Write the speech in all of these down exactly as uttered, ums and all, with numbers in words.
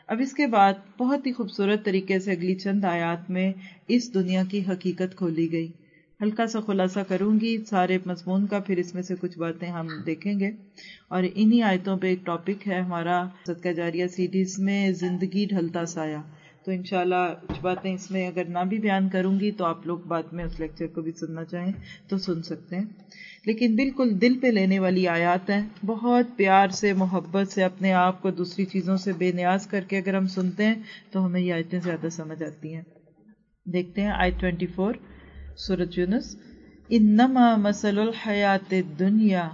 اب اس کے بعد بہت ہی خوبصورت طریقے سے اگلی چند آیات میں اس دنیا کی حقیقت کھولی گئی. ہلکا سا خلاصہ کروں گی سارے مضمون کا، پھر اس میں سے کچھ باتیں ہم دیکھیں گے. اور انہی آیتوں پہ ایک ٹاپک ہے ہمارا صدقہ جاریہ سیریز میں، زندگی ڈھلتا سایہ. تو انشاءاللہ کچھ باتیں اس میں اگر نہ بھی بیان کروں گی تو آپ لوگ بعد میں اس لیکچر کو بھی سننا چاہیں تو سن سکتے ہیں. لیکن بالکل دل پہ لینے والی آیات ہیں. بہت پیار سے، محبت سے، اپنے آپ کو دوسری چیزوں سے بے نیاز کر کے اگر ہم سنتے ہیں تو ہمیں یہ آیتیں زیادہ سمجھ آتی ہیں. دیکھتے ہیں آیت چوبیس سورۃ یونس. انما مثل الحیات الدنیا،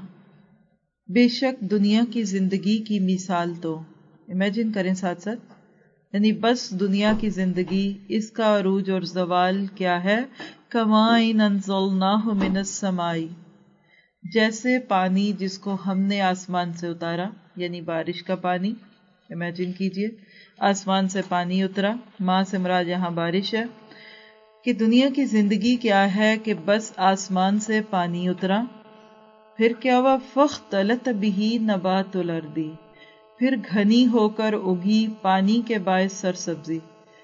بے شک دنیا کی زندگی کی مثال تو، امیجن کریں ساتھ ساتھ، یعنی بس دنیا کی زندگی، اس کا عروج اور زوال کیا ہے؟ کماء انزلناہ من السماء، جیسے پانی جس کو ہم نے آسمان سے اتارا، یعنی بارش کا پانی. امیجن کیجئے آسمان سے پانی اترا، ماں سے مراد یہاں بارش ہے. کہ دنیا کی زندگی کیا ہے کہ بس آسمان سے پانی اترا، پھر کیا ہوا؟ فاختلط بہ نبات الارض، پھر گھنی ہو کر اگی پانی کے باعث سرسبزی.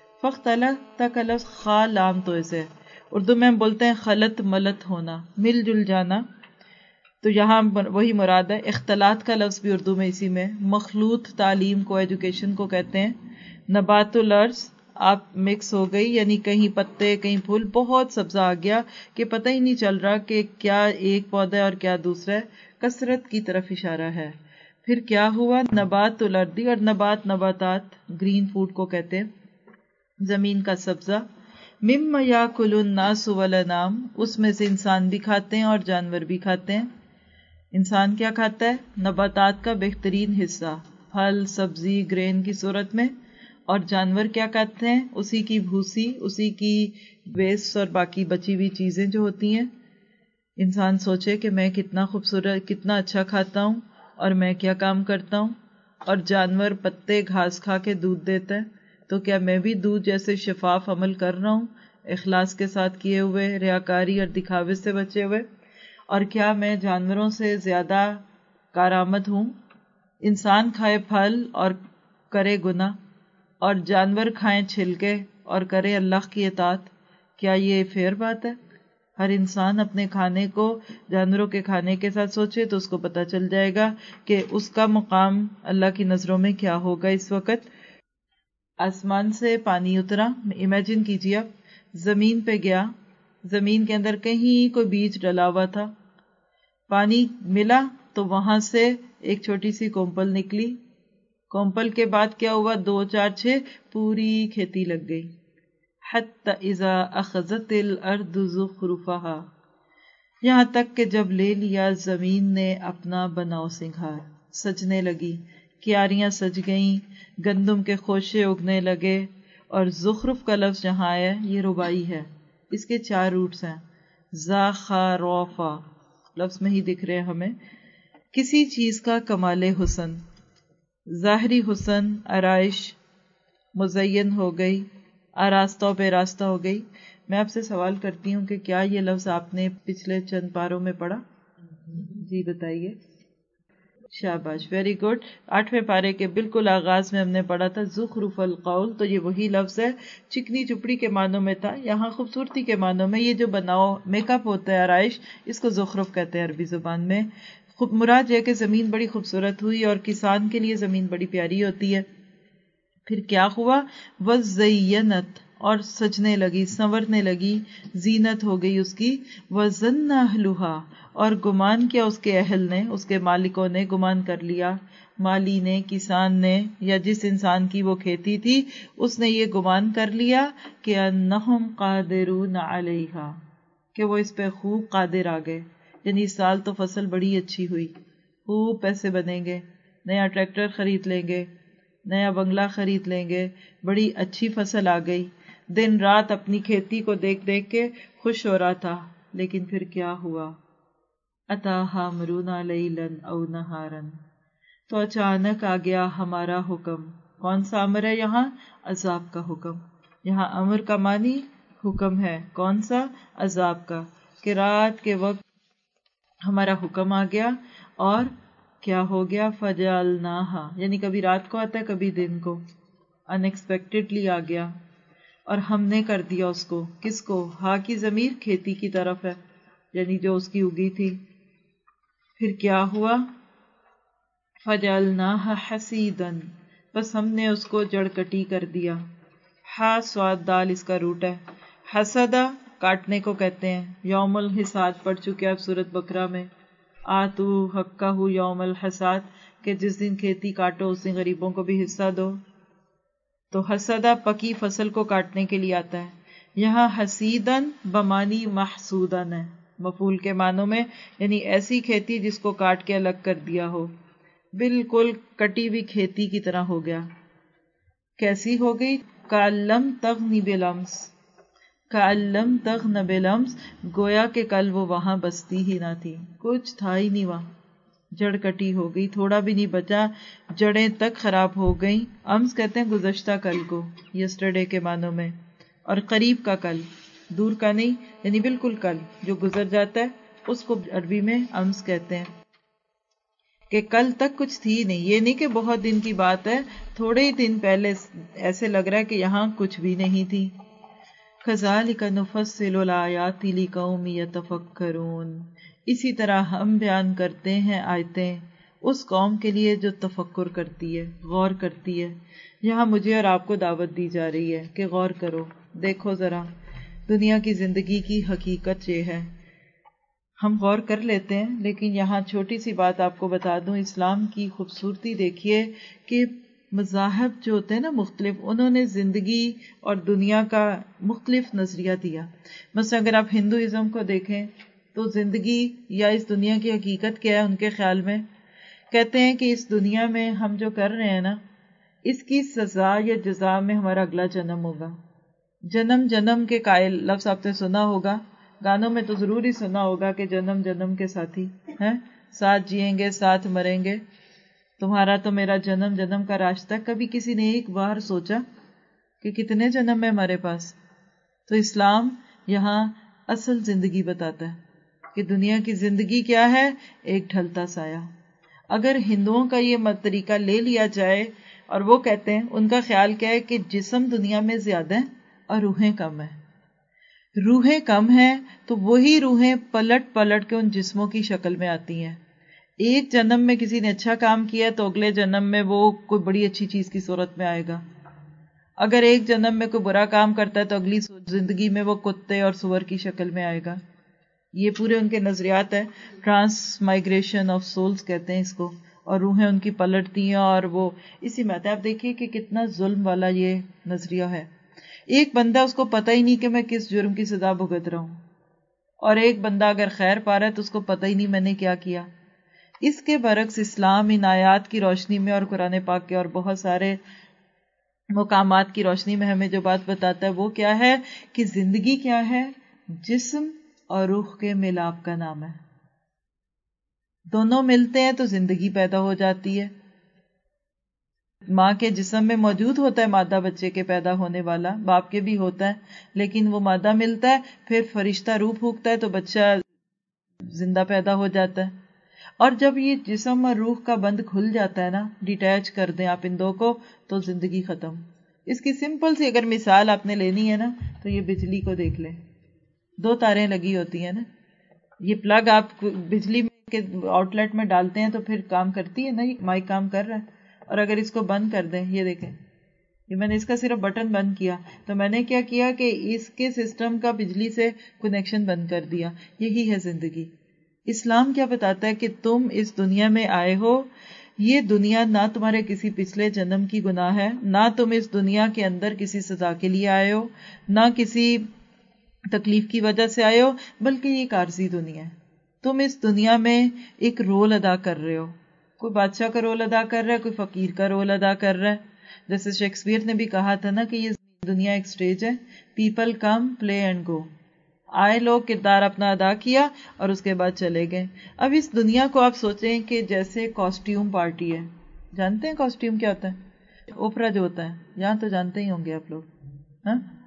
فاختلط کا لفظ خا لام تو اسے اردو میں ہم بولتے ہیں خلط ملت ہونا، مل جل جانا. تو یہاں وہی مراد ہے. اختلاط کا لفظ بھی اردو میں اسی میں، مخلوط تعلیم کو، ایجوکیشن کو کہتے ہیں. نبات الارض آپ مکس ہو گئی، یعنی کہیں پتے کہیں پھول، بہت سبزہ آ گیا کہ پتہ ہی نہیں چل رہا کہ کیا ایک پودا ہے اور کیا دوسرا ہے. کثرت کی طرف اشارہ ہے. پھر کیا ہوا؟ نبات الارض، اور نبات نباتات گرین فوڈ کو کہتے ہیں، زمین کا سبزہ. مما یاکل الناس والانعام، اس میں سے انسان بھی کھاتے ہیں اور جانور بھی کھاتے ہیں. انسان کیا کھاتا ہے؟ نباتات کا بہترین حصہ، پھل سبزی گرین کی صورت میں. اور جانور کیا کھاتے ہیں؟ اسی کی بھوسی، اسی کی ویسٹ اور باقی بچی ہوئی چیزیں جو ہوتی ہیں. انسان سوچے کہ میں کتنا خوبصورت، کتنا اچھا کھاتا ہوں اور میں کیا کام کرتا ہوں. اور جانور پتے گھاس کھا کے دودھ دیتا ہے، تو کیا میں بھی دودھ جیسے شفاف عمل کر رہا ہوں، اخلاص کے ساتھ کیے ہوئے، ریاکاری اور دکھاوے سے بچے ہوئے؟ اور کیا میں جانوروں سے زیادہ کارآمد ہوں؟ انسان کھائے پھل اور کرے گناہ، اور جانور کھائیں چھلکے اور کرے اللہ کی اطاعت. کیا یہ فیئر بات ہے؟ ہر انسان اپنے کھانے کو جانوروں کے کھانے کے ساتھ سوچے تو اس کو پتہ چل جائے گا کہ اس کا مقام اللہ کی نظروں میں کیا ہوگا. اس وقت آسمان سے پانی اترا، امیجن کیجیے آپ، زمین پہ گیا، زمین کے اندر کہیں کوئی بیج ڈلا ہوا تھا، پانی ملا تو وہاں سے ایک چھوٹی سی کومپل نکلی. کومپل کے بعد کیا ہوا؟ دو چار چھ پوری کھیتی لگ گئی. حتی اذا اخذت الارض زخرفها، یہاں تک کہ جب لے لیا زمین نے اپنا بناؤ سنگھار، سجنے لگی، کیاریاں سج گئیں، گندم کے خوشے اگنے لگے. اور زخرف کا لفظ جہاں ہے یہ ربائی ہے، اس کے چار روٹس ہیں. زخرفا لفظ میں ہی دکھ رہے ہیں ہمیں. کسی چیز کا کمال حسن، ظاہری حسن، آرائش مزین ہو گئی، آراستہ پہ راستہ ہو گئی. میں آپ سے سوال کرتی ہوں کہ کیا یہ لفظ آپ نے پچھلے چند پاروں میں پڑھا؟ جی بتائیے. شاباش، ویری گڈ. آٹھویں پارے کے بالکل آغاز میں ہم نے پڑھا تھا زخرف القول، تو یہ وہی لفظ ہے. چکنی چپڑی کے معنوں میں تھا، یہاں خوبصورتی کے معنوں میں. یہ جو بناؤ میک اپ ہوتا ہے، آرائش، اس کو زخرف کہتے ہیں عربی زبان میں. خوب مراد یہ کہ زمین بڑی خوبصورت ہوئی، اور کسان کے لیے زمین بڑی پیاری ہوتی ہے. پھر کیا ہوا؟ وزینت، اور سجنے لگی، سنورنے لگی، زینت ہو گئی اس کی. وظن اہلها، اور گمان کیا اس کے اہل نے، اس کے مالکوں نے گمان کر لیا، مالی نے، کسان نے، یا جس انسان کی وہ کھیتی تھی اس نے یہ گمان کر لیا کہ انہم قادرون علیہا، کہ وہ اس پہ خوب قادر آ گئے. یعنی اس سال تو فصل بڑی اچھی ہوئی، خوب پیسے بنیں گے، نیا ٹریکٹر خرید لیں گے، نیا بنگلہ خرید لیں گے، بڑی اچھی فصل آ گئی. دن رات اپنی کھیتی کو دیکھ دیکھ کے خوش ہو رہا تھا. لیکن پھر کیا ہوا؟ اتاہا امرنا لیلا او نہارا، تو اچانک آ گیا ہمارا حکم. کون سا امر ہے یہاں؟ عذاب کا حکم. یہاں امر کا معنی حکم ہے. کون سا؟ عذاب کا. کہ رات کے وقت ہمارا حکم آ گیا اور کیا ہو گیا؟ فجعلناہا، یعنی کبھی رات کو آتا ہے کبھی دن کو. ان ایکسپیکٹڈلی آ گیا اور ہم نے کر دیا اس کو. کس کو؟ ہا کی ضمیر کھیتی کی طرف ہے، یعنی جو اس کی اگی تھی. پھر کیا ہوا؟ فَجَعَلْنَاهَا حَصِيدًا، بس ہم نے اس کو جڑ کٹی کر دیا. ہا سواد دال اس کا روٹ ہے. حسدہ کاٹنے کو کہتے ہیں. یوم الحصاد پڑھ چکے آپ سورۃ بقرہ میں. آتو حقہ یوم الحصاد، کہ جس دن کھیتی کاٹو اس دن غریبوں کو بھی حصہ دو. تو حسدہ پکی فصل کو کاٹنے کے لیے آتا ہے. یہاں حسیدن بمانی محسودن ہے، مفعول کے معنوں میں، یعنی ایسی کھیتی جس کو کاٹ کے الگ کر دیا ہو، بالکل کٹی ہوئی کھیتی کی طرح ہو گیا. کیسی ہو گئی؟ کَأَلَّمْ تَغْنِ بِالْأَمْسِ، کَأَلَّمْ تَغْنَ بِالْأَمْسِ، گویا کہ کل وہ وہاں بستی ہی نہ تھی، کچھ تھا ہی نہیں وہاں. جڑ کٹی ہو گئی، تھوڑا بھی نہیں بچا، جڑیں تک خراب ہو گئیں. امس کہتے ہیں گزشتہ کل کو، یسٹرڈے کے معنوں میں، اور قریب کا کل، دور کا نہیں، یعنی بالکل کل جو گزر جاتا ہے اس کو عربی میں امس کہتے ہیں. کہ کل تک کچھ تھی نہیں، یہ نہیں کہ بہت دن کی بات ہے، تھوڑے ہی دن پہلے ایسے لگ رہا ہے کہ یہاں کچھ بھی نہیں تھی. كَذَلِكَ نُفَصِّلُ الْآيَاتِ لِقَوْمٍ يَتَفَكَّرُونَ، اسی طرح ہم بیان کرتے ہیں آیتیں اس قوم کے لیے جو تفکر کرتی ہے، غور کرتی ہے. یہاں مجھے اور آپ کو دعوت دی جا رہی ہے کہ غور کرو، دیکھو ذرا دنیا کی زندگی کی حقیقت یہ ہے. ہم غور کر لیتے ہیں، لیکن یہاں چھوٹی سی بات آپ کو بتا دوں. اسلام کی خوبصورتی دیکھیے کہ مذاہب جو ہوتے ہیں نا مختلف، انہوں نے زندگی اور دنیا کا مختلف نظریہ دیا. مثلا اگر آپ ہندوازم کو دیکھیں تو زندگی یا اس دنیا کی حقیقت کیا ہے ان کے خیال میں؟ کہتے ہیں کہ اس دنیا میں ہم جو کر رہے ہیں نا، اس کی سزا یا جزا میں ہمارا اگلا جنم ہوگا. جنم جنم کے قائل لفظ آپ نے سنا ہوگا، گانوں میں تو ضرور ہی سنا ہوگا کہ جنم جنم کے ساتھی ہیں، ساتھ جئیں گے ساتھ مریں گے، تمہارا تو میرا جنم جنم کا راستہ. کبھی کسی نے ایک بار سوچا کہ کتنے جنم ہے ہمارے پاس؟ تو اسلام یہاں اصل زندگی بتاتا ہے کہ دنیا کی زندگی کیا ہے، ایک ڈھلتا سایہ. اگر ہندوؤں کا یہ طریقہ لے لیا جائے، اور وہ کہتے ہیں ان کا خیال کیا ہے کہ جسم دنیا میں زیادہ ہیں اور روحیں کم ہیں. روحیں کم ہیں تو وہی روحیں پلٹ پلٹ کے ان جسموں کی شکل میں آتی ہیں. ایک جنم میں کسی نے اچھا کام کیا تو اگلے جنم میں وہ کوئی بڑی اچھی چیز کی صورت میں آئے گا. اگر ایک جنم میں کوئی برا کام کرتا ہے تو اگلی زندگی میں وہ کتے اور سور کی شکل میں آئے گا. یہ پورے ان کے نظریات ہیں. ٹرانس مائگریشن آف سولز کہتے ہیں اس کو، اور روحیں ان کی پلٹتی ہیں اور وہ اسی میں آتے ہیں. آپ دیکھیے کہ کتنا ظلم والا یہ نظریہ ہے. ایک بندہ اس کو پتہ ہی نہیں کہ میں کس جرم کی سزا بھگت رہا ہوں، اور ایک بندہ اگر خیر پا رہا ہے تو اس کو پتہ ہی نہیں میں نے کیا کیا. اس کے برعکس اسلام ان آیات کی روشنی میں اور قرآن پاک کے اور بہت سارے مقامات کی روشنی میں ہمیں جو بات بتاتا ہے وہ کیا ہے کہ زندگی کیا ہے، جسم اور روح کے ملاپ کا نام ہے. دونوں ملتے ہیں تو زندگی پیدا ہو جاتی ہے. ماں کے جسم میں موجود ہوتا ہے مادہ بچے کے پیدا ہونے والا، باپ کے بھی ہوتا ہے، لیکن وہ مادہ ملتا ہے، پھر فرشتہ روح پھونکتا ہے تو بچہ زندہ پیدا ہو جاتا ہے. اور جب یہ جسم اور روح کا بند کھل جاتا ہے نا، ڈیٹیچ کر دیں آپ ان دو کو، تو زندگی ختم. اس کی سمپل سی اگر مثال آپ نے لینی ہے نا تو یہ بجلی کو دیکھ لیں. دو تاریں لگی ہوتی ہیں نا، یہ پلگ آپ بجلی کے آؤٹ لیٹ میں ڈالتے ہیں تو پھر کام کرتی ہے نا، یہ مائک کام کر رہا ہے. اور اگر اس کو بند کر دیں، یہ دیکھیں، یہ میں نے اس کا صرف بٹن بند کیا تو میں نے کیا کیا کہ اس کے سسٹم کا بجلی سے کنیکشن بند کر دیا. یہی ہے زندگی. اسلام کیا بتاتا ہے کہ تم اس دنیا میں آئے ہو، یہ دنیا نہ تمہارے کسی پچھلے جنم کی گناہ ہے، نہ تم اس دنیا کے اندر کسی سزا کے لیے آئے ہو، نہ کسی تکلیف کی وجہ سے آئے ہو، بلکہ یہ ایک عارضی دنیا ہے. تم اس دنیا میں ایک رول ادا کر رہے ہو. کوئی بادشاہ کا رول ادا کر رہا ہے، کوئی فقیر کا رول ادا کر رہا ہے. جیسے شیکسپیئر نے بھی کہا تھا نا کہ یہ دنیا ایک سٹیج ہے، people come play and go. آئے لوگ، کردار اپنا ادا کیا اور اس کے بعد چلے گئے. اب اس دنیا کو آپ سوچیں کہ جیسے کاسٹیوم پارٹی ہے. جانتے ہیں کاسٹیوم کیا ہوتا ہے؟ اوپرا جو ہوتا ہے، یہاں تو جانتے ہی ہوں گے آپ لوگ. ہاں،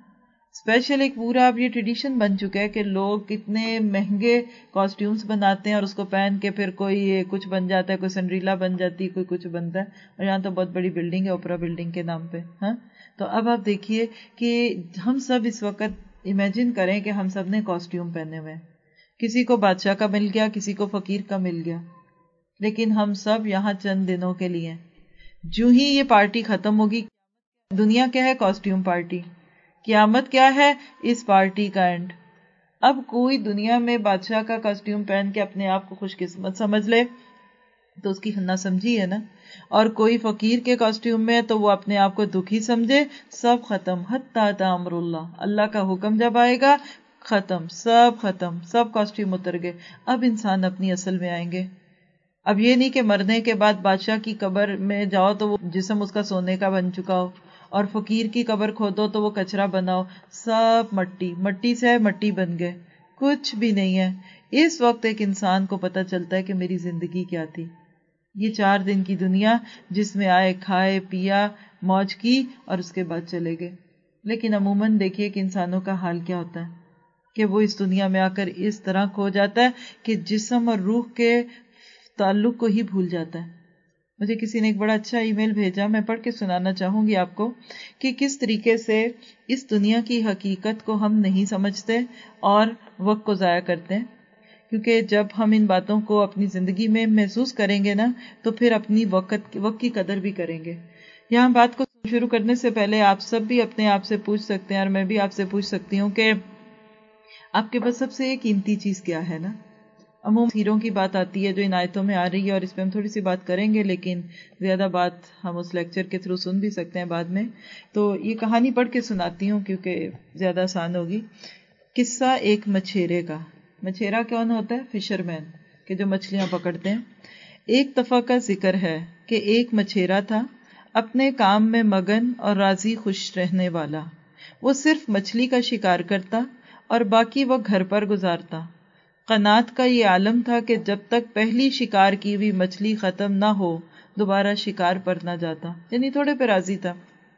اسپیشل ایک پورا اب یہ ٹریڈیشن بن چکا ہے کہ لوگ کتنے مہنگے کاسٹیومز بناتے ہیں اور اس کو پہن کے پھر کوئی کچھ بن جاتا ہے، کوئی سنڈریلا بن جاتی ہے، کوئی کچھ بنتا ہے، اور یہاں تو بہت بڑی بلڈنگ ہے اوپرا بلڈنگ کے نام پہ. ہاں تو اب آپ دیکھیے کہ ہم سب اس وقت امیجن کریں کہ ہم سب نے کاسٹیوم پہنے ہوئے ہیں، کسی کو بادشاہ کا مل گیا، کسی کو فقیر کا مل گیا، لیکن ہم سب یہاں چند دنوں کے لیے. جو ہی یہ پارٹی ختم ہوگی، دنیا کیا ہے؟ Costume party. قیامت کیا ہے؟ اس پارٹی کا اینڈ. اب کوئی دنیا میں بادشاہ کا کاسٹیوم پہن کے اپنے آپ کو خوش قسمت سمجھ لے تو اس کی نہ سمجھی ہے نا، اور کوئی فقیر کے کاسٹیوم میں تو وہ اپنے آپ کو دکھی سمجھے. سب ختم. حتی اتی امر اللہ، اللہ کا حکم جب آئے گا ختم، سب ختم، سب کاسٹیوم اتر گئے. اب انسان اپنی اصل میں آئیں گے. اب یہ نہیں کہ مرنے کے بعد بادشاہ کی قبر میں جاؤ تو وہ جسم اس کا سونے کا بن چکا ہو، اور فقیر کی قبر کھودو تو وہ کچرا بناؤ. سب مٹی، مٹی سے مٹی بن گئے، کچھ بھی نہیں ہے. اس وقت ایک انسان کو پتہ چلتا ہے کہ میری زندگی کیا تھی. یہ چار دن کی دنیا جس میں آئے، کھائے، پیا، موج کی اور اس کے بعد چلے گئے. لیکن عموماً دیکھیے کہ انسانوں کا حال کیا ہوتا ہے کہ وہ اس دنیا میں آ کر اس طرح کھو جاتا ہے کہ جسم اور روح کے تعلق کو ہی بھول جاتا ہے. مجھے کسی نے ایک بڑا اچھا ای میل بھیجا، میں پڑھ کے سنانا چاہوں گی آپ کو کہ کس طریقے سے اس دنیا کی حقیقت کو ہم نہیں سمجھتے اور وقت کو ضائع کرتے ہیں. کیونکہ جب ہم ان باتوں کو اپنی زندگی میں محسوس کریں گے نا تو پھر اپنی وقت وقت کی قدر بھی کریں گے. یہاں بات کو شروع کرنے سے پہلے آپ سب بھی اپنے آپ سے پوچھ سکتے ہیں، اور میں بھی آپ سے پوچھ سکتی ہوں کہ آپ کے پاس سب سے قیمتی چیز کیا ہے نا. عموم ہیروں کی بات آتی ہے جو ان آیتوں میں آ رہی ہے، اور اس پہ ہم تھوڑی سی بات کریں گے، لیکن زیادہ بات ہم اس لیکچر کے تھرو سن بھی سکتے ہیں بعد میں. تو یہ کہانی پڑھ کے سناتی ہوں کیونکہ زیادہ آسان ہوگی. قصہ ایک مچھیرے کا. مچھیرا کون ہوتا ہے؟ فشر مین، کہ جو مچھلیاں پکڑتے ہیں. ایک دفعہ کا ذکر ہے کہ ایک مچھیرا تھا، اپنے کام میں مگن اور راضی خوش رہنے والا. وہ صرف مچھلی کا شکار کرتا اور باقی وہ گھر پر گزارتا. قناعت کا یہ عالم تھا کہ جب تک پہلی شکار کی ہوئی مچھلی ختم نہ ہو دوبارہ شکار پر نہ جاتا، یعنی تھوڑے پہ راضی تھا.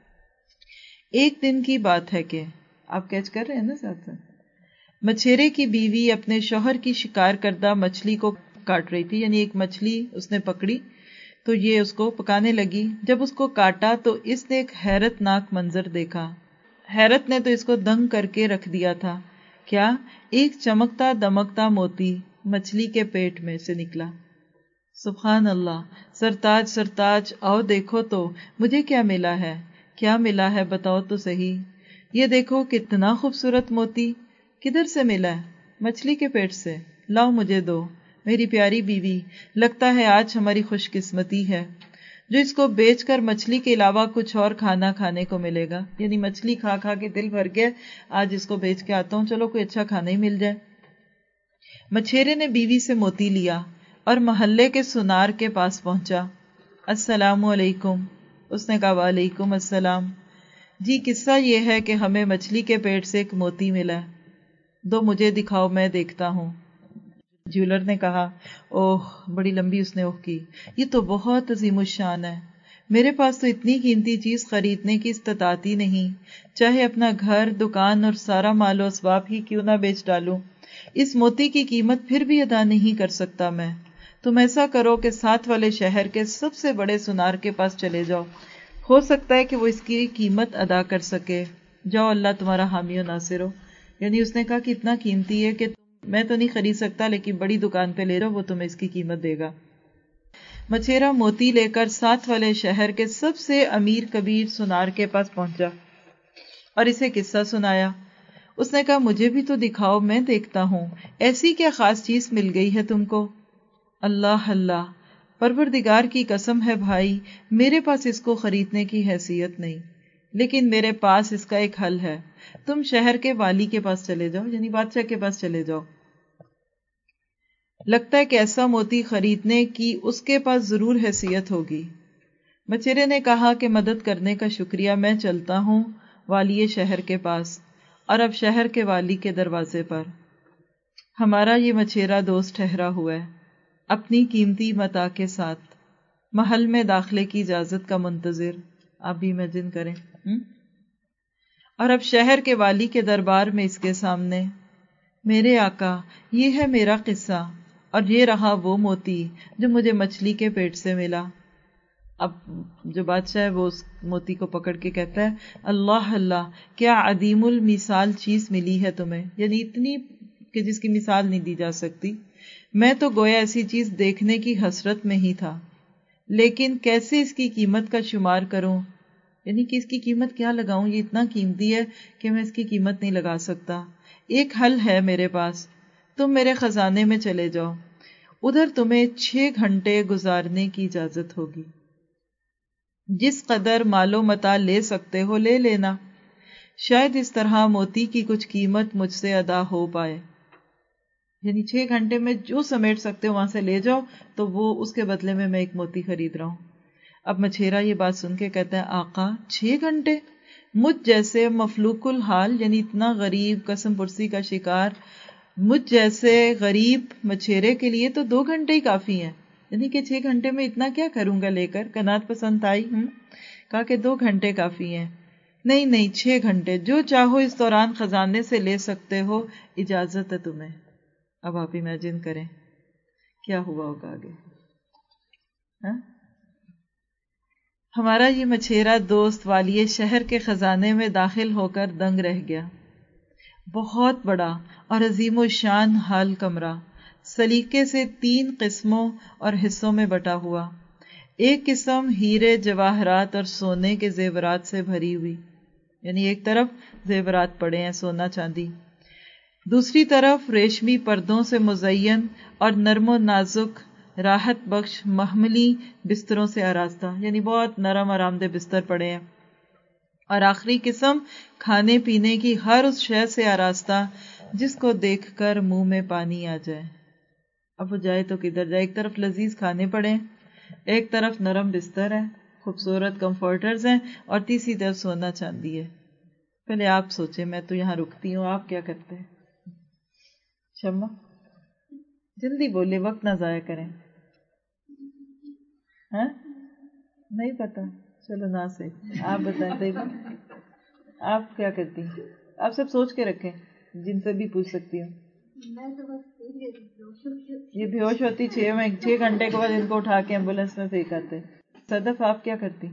ایک دن کی بات ہے کہ آپ کیچ کر رہے ہیں نا ساتھ ساتھ، مچھیرے کی بیوی اپنے شوہر کی شکار کردہ مچھلی کو کاٹ رہی تھی. یعنی ایک مچھلی اس نے پکڑی تو یہ اس کو پکانے لگی. جب اس کو کاٹا تو اس نے ایک حیرت ناک منظر دیکھا. حیرت نے تو اس کو دنگ کر کے رکھ دیا تھا. کیا؟ ایک چمکتا دمکتا موتی مچھلی کے پیٹ میں سے نکلا. سبحان اللہ. سرتاج سرتاج آؤ دیکھو تو مجھے کیا ملا ہے. کیا ملا ہے بتاؤ تو صحیح. یہ دیکھو کتنا خوبصورت موتی. کدھر سے ملا ہے؟ مچھلی کے پیٹ سے. لاؤ مجھے دو میری پیاری بیوی. لگتا ہے آج ہماری خوش قسمتی ہے جو اس کو بیچ کر مچھلی کے علاوہ کچھ اور کھانا کھانے کو ملے گا. یعنی مچھلی کھا کھا کے دل بھر گیا، آج اس کو بیچ کے آتا ہوں، چلو کوئی اچھا کھانا ہی مل جائے. مچھیرے نے بیوی سے موتی لیا اور محلے کے سنار کے پاس پہنچا. السلام علیکم. اس نے کہا وعلیکم السلام. جی قصہ یہ ہے کہ ہمیں مچھلی کے پیٹ سے ایک موتی ملا ہے. دو مجھے دکھاؤ میں دیکھتا ہوں. جیولر نے کہا. اوہ بڑی لمبی اس نے اوہ کی. یہ تو بہت عظیم الشان ہے. میرے پاس تو اتنی قیمتی چیز خریدنے کی استطاعت ہی نہیں، چاہے اپنا گھر، دکان اور سارا مال و اسباب ہی کیوں نہ بیچ ڈالوں، اس موتی کی قیمت پھر بھی ادا نہیں کر سکتا میں. تم ایسا کرو کہ ساتھ والے شہر کے سب سے بڑے سنار کے پاس چلے جاؤ، ہو سکتا ہے کہ وہ اس کی قیمت ادا کر سکے. جاؤ، اللہ تمہارا حامی و ناصر ہو. یعنی اس نے کہا کہ اتنا قیمتی ہے کہ میں تو نہیں خرید سکتا، لیکن بڑی دکان پہ لے جاؤ، وہ تمہیں اس کی قیمت دے گا. مچھیرا موتی لے کر ساتھ والے شہر کے سب سے امیر کبیر سنار کے پاس پہنچا اور اسے قصہ سنایا. اس نے کہا مجھے بھی تو دکھاؤ میں دیکھتا ہوں، ایسی کیا خاص چیز مل گئی ہے تم کو. اللہ اللہ، پروردگار کی قسم ہے بھائی، میرے پاس اس کو خریدنے کی حیثیت نہیں، لیکن میرے پاس اس کا ایک حل ہے. تم شہر کے والی کے پاس چلے جاؤ، یعنی بادشاہ کے پاس چلے جاؤ. لگتا ہے کہ ایسا موتی خریدنے کی اس کے پاس ضرور حیثیت ہوگی. مچھیرے نے کہا کہ مدد کرنے کا شکریہ، میں چلتا ہوں والی شہر کے پاس. اور اب شہر کے والی کے دروازے پر ہمارا یہ مچھیرا دوست ٹھہرا ہوا ہے اپنی قیمتی متاع کے ساتھ، محل میں داخلے کی اجازت کا منتظر. آپ بھی امیجن کریں. اور اب شہر کے والی کے دربار میں اس کے سامنے، میرے آقا یہ ہے میرا قصہ، اور یہ رہا وہ موتی جو مجھے مچھلی کے پیٹ سے ملا۔ اب جو بادشاہ ہے وہ اس موتی کو پکڑ کے کہتا ہے، اللہ اللہ، کیا عدیم المثال چیز ملی ہے تمہیں، یعنی اتنی کہ جس کی مثال نہیں دی جا سکتی۔ میں تو گویا ایسی چیز دیکھنے کی حسرت میں ہی تھا، لیکن کیسے اس کی قیمت کا شمار کروں، یعنی کہ اس کی قیمت کیا لگاؤں، یہ اتنا قیمتی ہے کہ میں اس کی قیمت نہیں لگا سکتا۔ ایک حل ہے میرے پاس، تم میرے خزانے میں چلے جاؤ، ادھر تمہیں چھ گھنٹے گزارنے کی اجازت ہوگی، جس قدر مال و متاع لے سکتے ہو لے لینا، شاید اس طرح موتی کی کچھ قیمت مجھ سے ادا ہو پائے۔ یعنی چھ گھنٹے میں جو سمیٹ سکتے ہو وہاں سے لے جاؤ، تو وہ اس کے بدلے میں میں ایک موتی خرید رہا ہوں۔ اب مچھیرا یہ بات سن کے کہتا ہے، آقا چھ گھنٹے؟ مجھ جیسے مفلوق الحال، یعنی اتنا غریب، قسم پرسی کا شکار، مجھ جیسے غریب مچھیرے کے لیے تو دو گھنٹے ہی کافی ہیں، یعنی کہ چھ گھنٹے میں اتنا کیا کروں گا لے کر، قناعت پسند آئی ہوں، کہا کہ دو گھنٹے کافی ہیں۔ نہیں نہیں، چھ گھنٹے، جو چاہو اس دوران خزانے سے لے سکتے ہو، اجازت ہے تمہیں۔ اب آپ امیجن کریں کیا ہوا ہوگا آگے۔ ہاں؟ ہمارا یہ مچھیرا دوست والی شہر کے خزانے میں داخل ہو کر دنگ رہ گیا۔ بہت بڑا اور عظیم و شان حال کمرہ، سلیقے سے تین قسموں اور حصوں میں بٹا ہوا۔ ایک قسم ہیرے جواہرات اور سونے کے زیورات سے بھری ہوئی، یعنی ایک طرف زیورات پڑے ہیں، سونا چاندی، دوسری طرف ریشمی پردوں سے مزین اور نرم و نازک راحت بخش محملی بستروں سے آراستہ، یعنی بہت نرم آرام دہ بستر پڑے ہیں، اور آخری قسم کھانے پینے کی ہر اس شے سے آراستہ جس کو دیکھ کر منہ میں پانی آ جائے۔ اب وہ جائے تو کدھر جائے، ایک طرف لذیذ کھانے پڑے ہیں، ایک طرف نرم بستر ہے، خوبصورت کمفرٹرز ہیں، اور تیسری طرف سونا چاندی ہے۔ پہلے آپ سوچیں، میں تو یہاں رکتی ہوں، آپ کیا کرتے ہیں؟ شمع جلدی بولے، وقت نہ ضائع کریں۔ ہاں نہیں پتا، چلو نہ سے آپ بتائیں طیبہ، آپ کیا کرتی ہیں؟ آپ سب سوچ کے رکھیں، جن سے بھی پوچھ سکتی ہوں۔ یہ بے ہوش ہوتی چھ میں چھ گھنٹے کے بعد ان کو اٹھا کے ایمبولینس میں پھینک آتے۔ صدف آپ کیا کرتی؟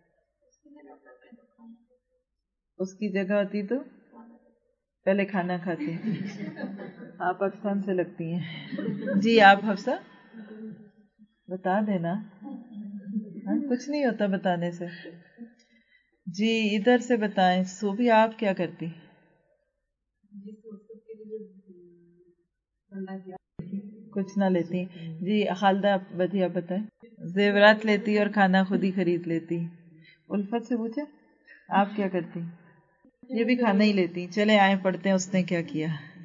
اس کی جگہ ہوتی تو پہلے کھانا کھاتی۔ آپ پاکستان سے لگتی ہیں۔ جی آپ حفصہ بتا دینا، ہاں کچھ نہیں ہوتا بتانے سے۔ جی ادھر سے بتائیں، صوبی آپ کیا کرتی؟ کچھ نہ لیتی۔ جی خالدہ بدھی آپ بتائیں۔ زیورات لیتی اور کھانا خود ہی خرید لیتی۔ الفت سے پوچھے آپ کیا کرتی؟ یہ بھی کھانا ہی لیتی۔ چلے آئیں پڑھتے ہیں اس نے کیا کیا۔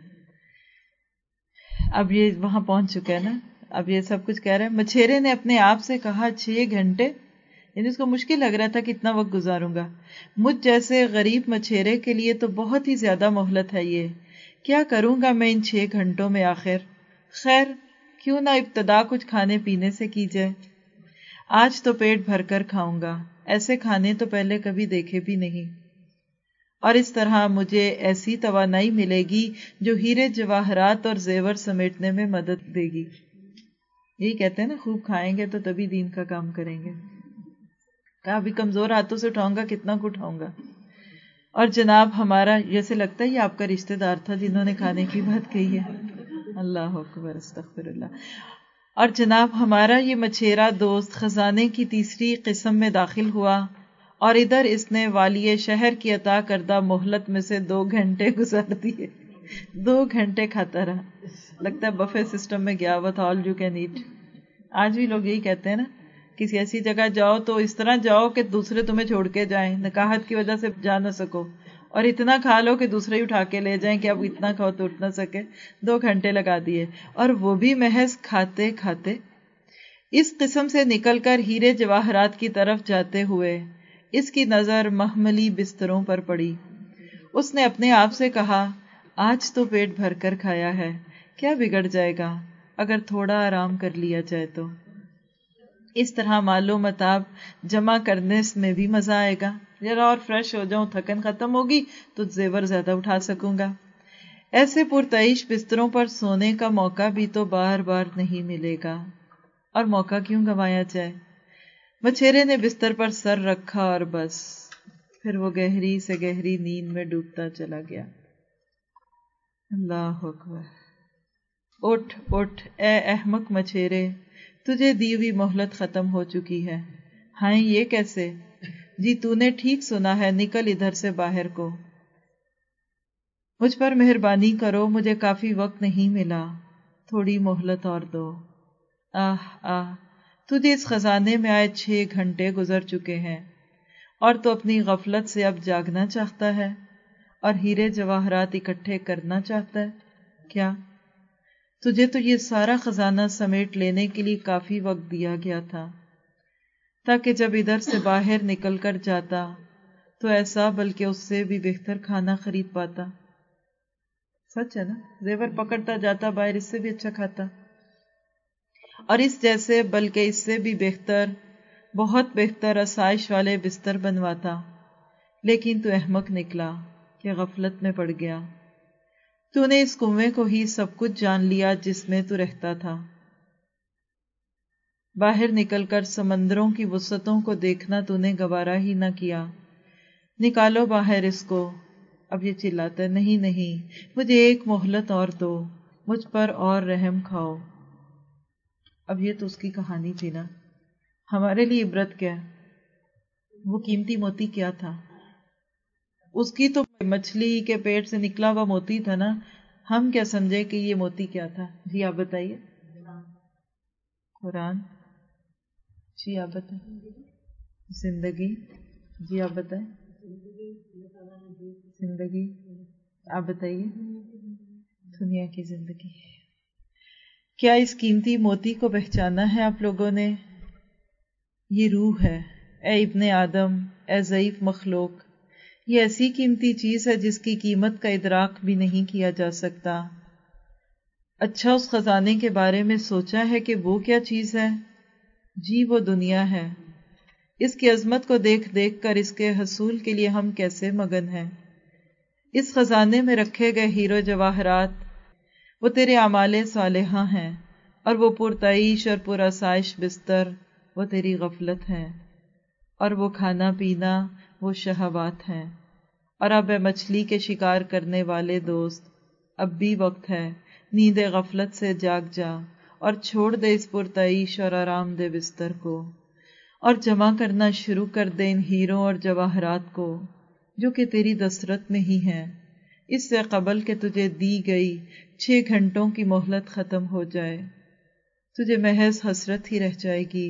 اب یہ وہاں پہنچ چکا ہے نا، اب یہ سب کچھ کہہ رہے ہیں۔ مچھیرے نے اپنے آپ سے کہا، چھ گھنٹے، یعنی اس کو مشکل لگ رہا تھا کہ اتنا وقت گزاروں گا، مجھ جیسے غریب مچھیرے کے لیے تو بہت ہی زیادہ مہلت ہے، یہ کیا کروں گا میں ان چھ گھنٹوں میں آخر؟ خیر کیوں نہ ابتدا کچھ کھانے پینے سے کی جائے، آج تو پیٹ بھر کر کھاؤں گا، ایسے کھانے تو پہلے کبھی دیکھے بھی نہیں، اور اس طرح مجھے ایسی توانائی ملے گی جو ہیرے جواہرات اور زیور سمیٹنے میں مدد دے گی۔ یہی کہتے ہیں نا، خوب کھائیں گے تو تبھی دین کا کام کریں گے۔ کہا ابھی کمزور ہاتھوں سے اٹھاؤں گا، کتنا کو اٹھاؤں گا۔ اور جناب ہمارا، جیسے لگتا ہے یہ آپ کا رشتہ دار تھا جنہوں نے کھانے کی بات کہی ہے، اللہ اکبر استغفر اللہ۔ اور جناب ہمارا یہ مچھیرا دوست خزانے کی تیسری قسم میں داخل ہوا، اور ادھر اس نے والی شہر کی عطا کردہ مہلت میں سے دو گھنٹے گزار دیے۔ دو گھنٹے کھاتا رہا، لگتا ہے بفے سسٹم میں گیا ہوا تھا، آل یو کین ایٹ۔ آج بھی لوگ یہی کہتے ہیں نا، کسی ایسی جگہ جاؤ تو اس طرح جاؤ کہ دوسرے تمہیں چھوڑ کے جائیں، نکاحت کی وجہ سے جا نہ سکو، اور اتنا کھا لو کہ دوسرے ہی اٹھا کے لے جائیں کہ اب اتنا کھاؤ تو اٹھ نہ سکے۔ دو گھنٹے لگا دیے، اور وہ بھی محض کھاتے کھاتے۔ اس قسم سے نکل کر ہیرے جواہرات کی طرف جاتے ہوئے اس کی نظر محملی بستروں پر پڑی۔ اس نے اپنے آپ سے کہا، آج تو پیٹ بھر کر کھایا ہے، کیا بگڑ جائے گا اگر تھوڑا آرام کر لیا جائے تو۔ اس طرح مال و متاع جمع کرنے میں بھی مزہ آئے گا، ذرا اور فریش ہو جاؤں، تھکن ختم ہوگی تو زیور زیادہ اٹھا سکوں گا۔ ایسے پرتعیش بستروں پر سونے کا موقع بھی تو بار بار نہیں ملے گا، اور موقع کیوں گنوایا جائے؟ مچھیرے نے بستر پر سر رکھا اور بس، پھر وہ گہری سے گہری نیند میں ڈوبتا چلا گیا۔ اللہ اکبر۔ اٹھ اٹھ اے احمق مچھیرے، تجھے دی ہوئی مہلت ختم ہو چکی ہے۔ ہائے یہ کیسے؟ جی تو نے ٹھیک سنا ہے، نکل ادھر سے باہر کو۔ مجھ پر مہربانی کرو، مجھے کافی وقت نہیں ملا، تھوڑی مہلت اور دو۔ آہ آہ، تجھے اس خزانے میں آئے چھ گھنٹے گزر چکے ہیں، اور تو اپنی غفلت سے اب جاگنا چاہتا ہے اور ہیرے جواہرات اکٹھے کرنا چاہتا ہے کیا؟ تجھے تو یہ سارا خزانہ سمیٹ لینے کے لیے کافی وقت دیا گیا تھا، تاکہ جب ادھر سے باہر نکل کر جاتا تو ایسا بلکہ اس سے بھی بہتر کھانا خرید پاتا۔ سچ ہے نا؟ زیور پکڑتا جاتا باہر، اس سے بھی اچھا کھاتا، اور اس جیسے بلکہ اس سے بھی بہتر، بہت بہتر آسائش والے بستر بنواتا۔ لیکن تو احمق نکلا کہ غفلت میں پڑ گیا۔ تو نے اس کنویں کو ہی سب کچھ جان لیا جس میں تو رہتا تھا۔ باہر نکل کر سمندروں کی وسعتوں کو دیکھنا تو نے گوارا ہی نہ کیا۔ نکالو باہر اس کو۔ اب یہ چلاتا ہے، نہیں نہیں، مجھے ایک مہلت اور دو، مجھ پر اور رحم کھاؤ۔ اب یہ تو اس کی کہانی تھی نا، ہمارے لیے عبرت کیا؟ وہ قیمتی موتی کیا تھا؟ اس کی تو مچھلی کے پیٹ سے نکلا ہوا موتی تھا نا، ہم کیا سمجھے کہ یہ موتی کیا تھا؟ جی آپ بتائیے۔ قرآن۔ جی آپ بتائیں۔ زندگی۔ جی آپ بتائیں۔ زندگی۔ آپ بتائیے۔ دنیا کی زندگی۔ کیا اس قیمتی موتی کو پہچانا ہے آپ لوگوں نے؟ یہ روح ہے، اے ابن آدم، اے ضعیف مخلوق، یہ ایسی قیمتی چیز ہے جس کی قیمت کا ادراک بھی نہیں کیا جا سکتا۔ اچھا اس خزانے کے بارے میں سوچا ہے کہ وہ کیا چیز ہے؟ جی وہ دنیا ہے۔ اس کی عظمت کو دیکھ دیکھ کر اس کے حصول کے لیے ہم کیسے مگن ہیں۔ اس خزانے میں رکھے گئے ہیرو جواہرات وہ تیرے اعمال صالحہ ہیں، اور وہ پرتعیش اور پرآسائش بستر وہ تیری غفلت ہے، اور وہ کھانا پینا وہ شہوات ہیں۔ اور اب اے مچھلی کے شکار کرنے والے دوست، اب بھی وقت ہے، نیند غفلت سے جاگ جا اور چھوڑ دے اس پرتعیش اور آرام دہ بستر کو، اور جمع کرنا شروع کر دے ان ہیروں اور جواہرات کو جو کہ تیری دسترت میں ہی ہیں، اس سے قبل کہ تجھے دی گئی چھ گھنٹوں کی مہلت ختم ہو جائے۔ تجھے محض حسرت ہی رہ جائے گی۔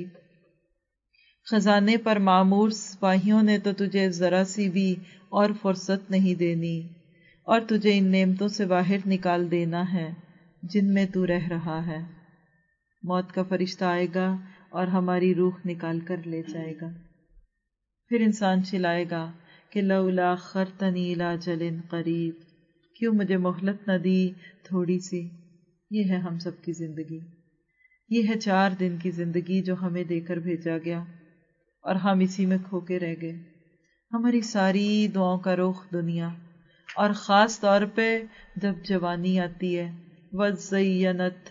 خزانے پر معمور سپاہیوں نے تو تجھے ذرا سی بھی اور فرصت نہیں دینی، اور تجھے ان نعمتوں سے باہر نکال دینا ہے جن میں تو رہ رہا ہے۔ موت کا فرشتہ آئے گا اور ہماری روح نکال کر لے جائے گا۔ پھر انسان چلائے گا کہ لولا اخرتنی الی اجل قریب، کیوں مجھے مہلت نہ دی تھوڑی سی۔ یہ ہے ہم سب کی زندگی، یہ ہے چار دن کی زندگی جو ہمیں دے کر بھیجا گیا، اور ہم اسی میں کھو کے رہ گئے۔ ہماری ساری دعاؤں کا رخ دنیا، اور خاص طور پہ جب جوانی آتی ہے، وَزَيَّنَتْ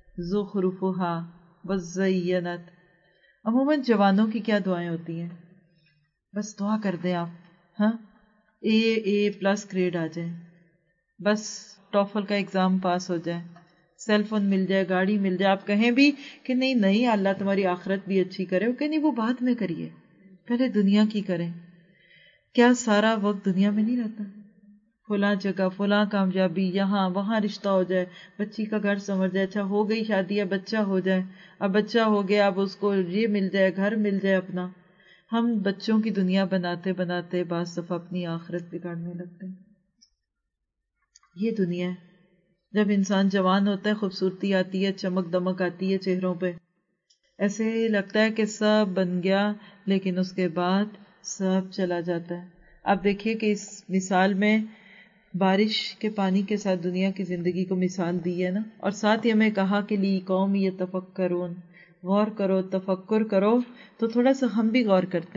زُخْرُفُهَا وَزَيَّنَتْ۔ عموماً جوانوں کی کیا دعائیں ہوتی ہیں؟ بس دعا کر دیں آپ، ہاں اے اے پلس گریڈ آ جائے، بس ٹوفل کا ایگزام پاس ہو جائے، سیل فون مل جائے، گاڑی مل جائے۔ آپ کہیں بھی کہ نہیں نہیں اللہ تمہاری آخرت بھی اچھی کرے، وہ کہ نہیں وہ بعد میں کریے، پہلے دنیا کی کریں۔ کیا سارا وقت دنیا میں نہیں رہتا؟ فلاں جگہ فلاں کامیابی، یہاں وہاں رشتہ ہو جائے، بچی کا گھر سنور جائے، اچھا ہو گئی شادی، اب بچہ ہو جائے، اب بچہ ہو گیا، اب اس کو یہ مل جائے، گھر مل جائے اپنا۔ ہم بچوں کی دنیا بناتے بناتے بعض دفعہ اپنی آخرت بگاڑنے لگتے ہیں۔ یہ دنیا ہے، جب انسان جوان ہوتا ہے خوبصورتی آتی ہے، چمک دمک آتی ہے چہروں پہ، ایسے لگتا ہے کہ سب بن گیا، لیکن اس کے بعد سب چلا جاتا ہے۔ آپ دیکھیے کہ اس مثال میں بارش کے پانی کے ساتھ دنیا کی زندگی کو مثال دی ہے نا، اور ساتھ ہی ہمیں کہا کہ لی قوم یتفکرون، غور کرو، تفکر کرو۔ تو تھوڑا سا ہم بھی غور کرتے ہیں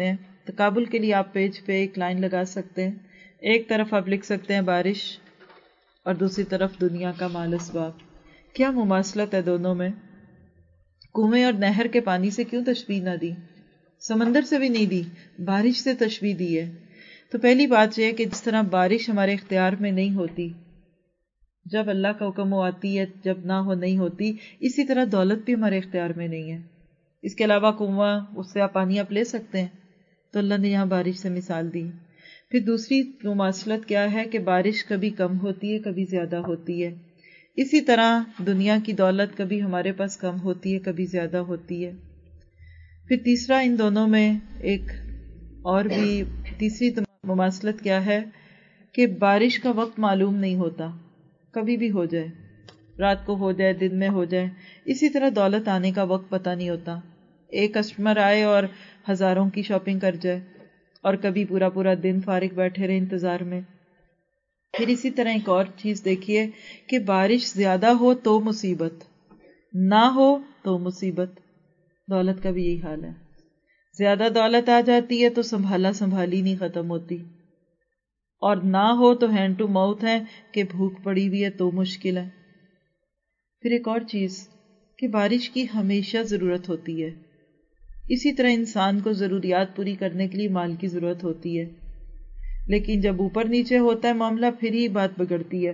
تقابل کے لیے آپ پیج پہ ایک لائن لگا سکتے ہیں. ایک طرف آپ لکھ سکتے ہیں بارش اور دوسری طرف دنیا کا مال اسباب. کیا مماثلت ہے دونوں میں. کنویں اور نہر کے پانی سے کیوں تشبیہ نہ دی, سمندر سے بھی نہیں دی, بارش سے تشبیہ دی ہے. تو پہلی بات یہ ہے کہ جس طرح بارش ہمارے اختیار میں نہیں ہوتی, جب اللہ کا حکم ہو آتی ہے, جب نہ ہو نہیں ہوتی, اسی طرح دولت بھی ہمارے اختیار میں نہیں ہے. اس کے علاوہ کنواں, اس سے آپ پانی آپ لے سکتے ہیں, تو اللہ نے یہاں بارش سے مثال دی. پھر دوسری مماثلت کیا ہے کہ بارش کبھی کم ہوتی ہے, کبھی زیادہ ہوتی ہے. اسی طرح دنیا کی دولت کبھی ہمارے پاس کم ہوتی ہے, کبھی زیادہ ہوتی ہے. پھر تیسرا ان دونوں میں ایک اور بھی تیسری مماثلت کیا ہے کہ بارش کا وقت معلوم نہیں ہوتا, کبھی بھی ہو جائے, رات کو ہو جائے, دن میں ہو جائے. اسی طرح دولت آنے کا وقت پتہ نہیں ہوتا, ایک کسٹمر آئے اور ہزاروں کی شاپنگ کر جائے, اور کبھی پورا پورا دن فارغ بیٹھے رہے انتظار میں. پھر اسی طرح ایک اور چیز دیکھیے کہ بارش زیادہ ہو تو مصیبت, نہ ہو تو مصیبت. دولت کا بھی یہی حال ہے, زیادہ دولت آ جاتی ہے تو سنبھالا سنبھالی نہیں ختم ہوتی, اور نہ ہو تو ہینڈ ٹو ماؤتھ ہے کہ بھوک پڑی ہوئی ہے تو مشکل ہے. پھر ایک اور چیز کہ بارش کی ہمیشہ ضرورت ہوتی ہے. اسی طرح انسان کو ضروریات پوری کرنے کے لیے مال کی ضرورت ہوتی ہے, لیکن جب اوپر نیچے ہوتا ہے معاملہ پھر ہی بات بگڑتی ہے.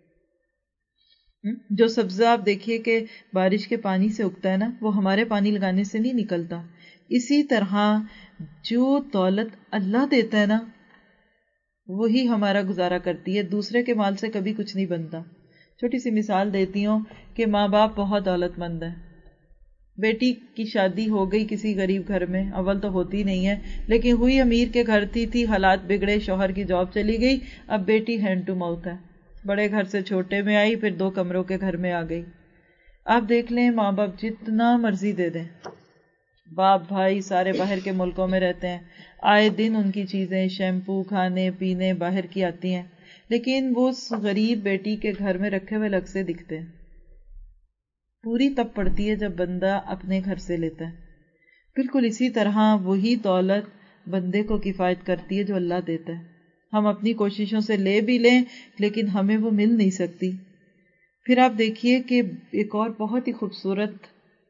جو سبزہ آپ دیکھیے کہ بارش کے پانی سے اگتا ہے نا, وہ ہمارے پانی لگانے سے نہیں نکلتا. اسی طرح جو دولت اللہ دیتا ہے نا, وہی ہمارا گزارا کرتی ہے, دوسرے کے مال سے کبھی کچھ نہیں بنتا. چھوٹی سی مثال دیتی ہوں کہ ماں باپ بہت دولت مند ہیں, بیٹی کی شادی ہو گئی کسی غریب گھر میں, اول تو ہوتی نہیں ہے, لیکن ہوئی امیر کے گھر تھی تھی حالات بگڑے, شوہر کی جاب چلی گئی, اب بیٹی ہینڈ ٹو ماؤتھ ہے, بڑے گھر سے چھوٹے میں آئی, پھر دو کمروں کے گھر میں آ گئی. آپ دیکھ لیں ماں باپ جتنا مرضی دے دیں, باپ بھائی سارے باہر کے ملکوں میں رہتے ہیں, آئے دن ان کی چیزیں شیمپو کھانے پینے باہر کی آتی ہیں, لیکن وہ اس غریب بیٹی کے گھر میں رکھے ہوئے لگ سے دکھتے ہیں. پوری تب پڑتی ہے جب بندہ اپنے گھر سے لیتا ہے. بالکل اسی طرح وہی دولت بندے کو کفایت کرتی ہے جو اللہ دیتا ہے. ہم اپنی کوششوں سے لے بھی لیں لیکن ہمیں وہ مل نہیں سکتی. پھر آپ دیکھیے کہ ایک اور بہت ہی خوبصورت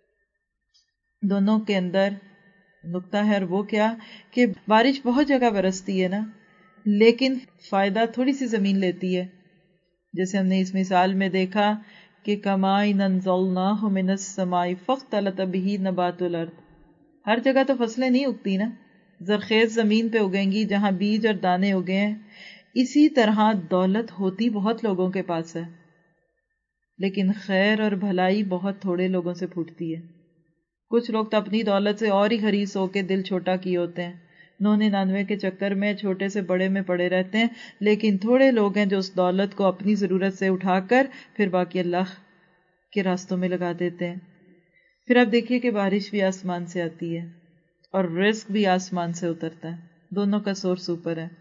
دونوں کے اندر نقطہ ہے, اور وہ کیا کہ بارش بہت جگہ برستی ہے نا, لیکن فائدہ تھوڑی سی زمین لیتی ہے. جیسے ہم نے اس مثال میں دیکھا کہ کمائی انزلناہ من السماء فاختلط بہ نبات الارض, ہر جگہ تو فصلیں نہیں اگتی نا, زرخیز زمین پہ اگیں گی جہاں بیج اور دانے اگے ہیں. اسی طرح دولت ہوتی بہت لوگوں کے پاس ہے, لیکن خیر اور بھلائی بہت تھوڑے لوگوں سے پھوٹتی ہے. کچھ لوگ تو اپنی دولت سے اور ہی حریص ہو کے دل چھوٹا کیے ہوتے ہیں, نو ننانوے کے چکر میں چھوٹے سے بڑے میں پڑے رہتے ہیں, لیکن تھوڑے لوگ ہیں جو اس دولت کو اپنی ضرورت سے اٹھا کر پھر باقی اللہ کے راستوں میں لگا دیتے ہیں. پھر آپ دیکھیے کہ بارش بھی آسمان سے آتی ہے اور رزق بھی آسمان سے اترتا ہے, دونوں کا سورس اوپر ہے.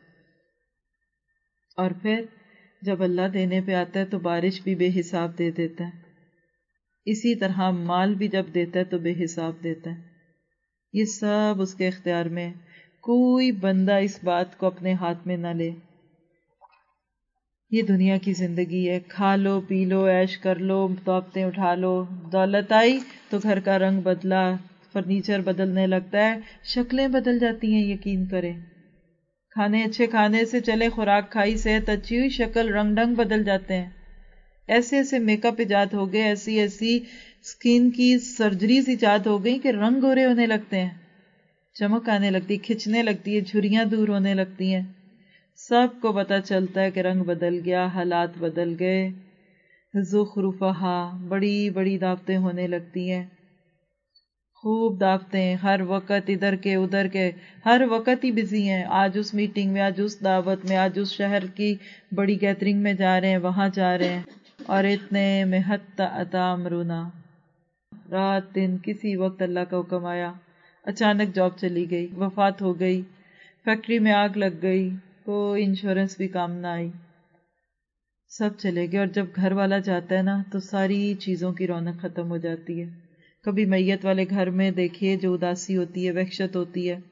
اور پھر جب اللہ دینے پہ آتا ہے تو بارش بھی بے حساب دے دیتا ہے. اسی طرح مال بھی جب دیتا ہے تو بے حساب دیتا ہے. یہ سب اس کے اختیار میں, کوئی بندہ اس بات کو اپنے ہاتھ میں نہ لے. یہ دنیا کی زندگی ہے, کھا لو پی لو عیش کر لو, طاقتیں اٹھا لو. دولت آئی تو گھر کا رنگ بدلا, فرنیچر بدلنے لگتا ہے, شکلیں بدل جاتی ہیں. یقین کریں, کھانے اچھے کھانے سے چلے, خوراک کھائی, صحت اچھی ہوئی, شکل رنگ ڈنگ بدل جاتے ہیں. ایسے ایسے میک اپ ایجاد ہو گئے, ایسی ایسی اسکن کی سرجریز ایجاد ہو گئی کہ رنگ گورے ہونے لگتے ہیں, چمک آنے لگتی, کھچنے لگتی ہے, جھریاں دور ہونے لگتی ہیں. سب کو پتہ چلتا ہے کہ رنگ بدل گیا, حالات بدل گئے. زخرفہا, بڑی بڑی دعوتیں ہونے لگتی ہیں, خوب دعوتیں, ہر وقت ادھر کے ادھر کے, ہر وقت ہی بزی ہیں. آج اس میٹنگ میں, آج اس دعوت میں, آج اس شہر کی بڑی گیدرنگ میں جا رہے ہیں, وہاں جا رہے ہیں. اور اتنے میں حتی اتی امرنا, رات دن کسی وقت اللہ کا حکم آیا, اچانک جاب چلی گئی, وفات ہو گئی, فیکٹری میں آگ لگ گئی, کوئی انشورنس بھی کام نہ آئی, سب چلے گئے. اور جب گھر والا جاتا ہے نا تو ساری چیزوں کی رونق ختم ہو جاتی ہے. کبھی میت والے گھر میں دیکھیے جو اداسی ہوتی ہے, وحشت ہوتی ہے,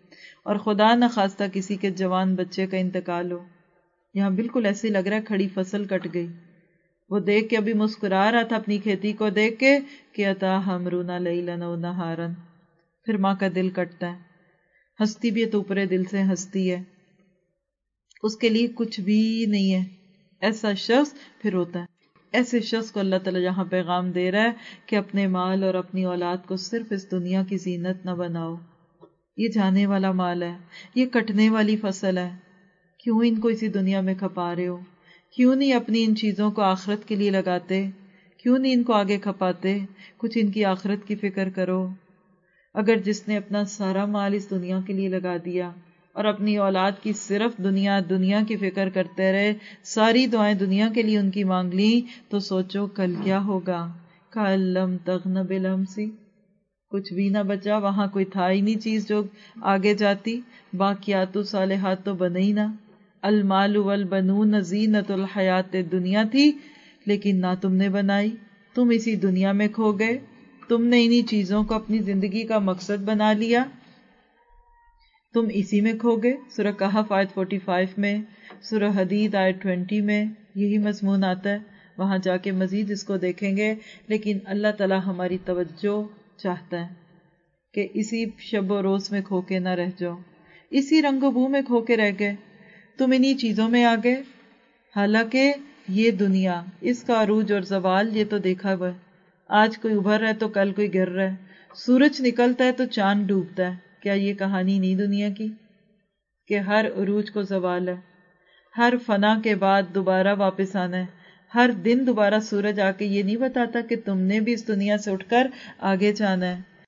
اور خدا نہ خواستہ کسی کے جوان بچے کا انتقال ہو. یہاں بالکل ایسے لگ رہا ہے کھڑی فصل کٹ گئی. وہ دیکھ کے ابھی مسکرا رہا تھا اپنی کھیتی کو دیکھ کے کہ عطا ہمرونا لیلن و نہارن. پھر ماں کا دل کٹتا ہے. ہنستی بھی ہے تو اوپرے دل سے ہنستی ہے. اس کے لیے کچھ بھی نہیں ہے. ایسا شخص پھر ہوتا ہے. ایسے شخص کو اللہ تعالیٰ یہاں پیغام دے رہا ہے کہ اپنے مال اور اپنی اولاد کو صرف اس دنیا کی زینت نہ بناؤ. یہ جانے والا مال ہے, یہ کٹنے والی فصل ہے. کیوں ان کو اسی دنیا میں کھپا رہے ہو؟ کیوں نہیں اپنی ان چیزوں کو آخرت کے لیے لگاتے؟ کیوں نہیں ان کو آگے کھپاتے؟ کچھ ان کی آخرت کی فکر کرو. اگر جس نے اپنا سارا مال اس دنیا کے لیے لگا دیا اور اپنی اولاد کی صرف دنیا دنیا کی فکر کرتے رہے, ساری دعائیں دنیا کے لیے ان کی مانگ لیں, تو سوچو کل کیا ہوگا. کَأَلَّمْ تَغْنَ بِالْأَمْسِ, کچھ بھی نہ بچا. وہاں کوئی تھا ہی نہیں چیز جو آگے جاتی. باقیات صالحات تو بنے ہی نہ. المال والبنون زینت الحیات دنیا تھی, لیکن نہ تم نے بنائی. تم اسی دنیا میں کھو گئے. تم نے انہی چیزوں کو اپنی زندگی کا مقصد بنا لیا. تم اسی میں کھو گئے. سورہ کہف آیت پچاس میں, سورہ حدید آیت بیس میں یہی مضمون آتا ہے. وہاں جا کے مزید اس کو دیکھیں گے. لیکن اللہ تعالی ہماری توجہ چاہتا ہے کہ اسی شب و روز میں کھو کے نہ رہ جاؤ. اسی رنگ و بو میں کھو کے رہ گئے. تم انہی چیزوں میں آ گئے. حالانکہ یہ دنیا, اس کا عروج اور زوال یہ تو دیکھا ہوا ہے. آج کوئی ابھر رہا ہے تو کل کوئی گر رہا ہے. سورج نکلتا ہے تو چاند ڈوبتا ہے. کیا یہ کہانی نہیں دنیا کی کہ ہر عروج کو زوال ہے, ہر فنا کے بعد دوبارہ واپس آنا ہے. ہر دن دوبارہ سورج آ کے یہ نہیں بتاتا کہ تم نے بھی اس دنیا سے اٹھ کر آگے جانا ہے.